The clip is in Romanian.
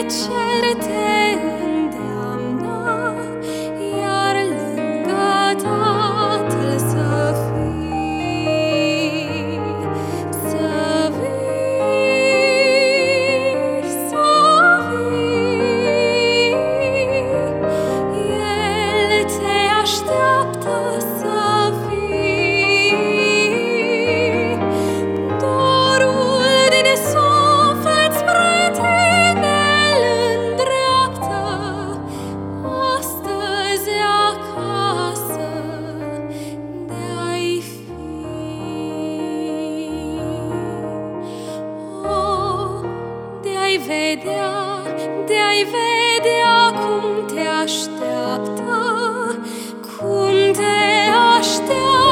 cer te îndeamnă, iar lângă Tatăl să fii, să vii, să vii. El te așteaptă să vii. Dorul din suflet spre tine îl îndreaptă astăzi acasă de-ai fi. Oh, de-ai vedea cum te așteaptă, cum te așteaptă.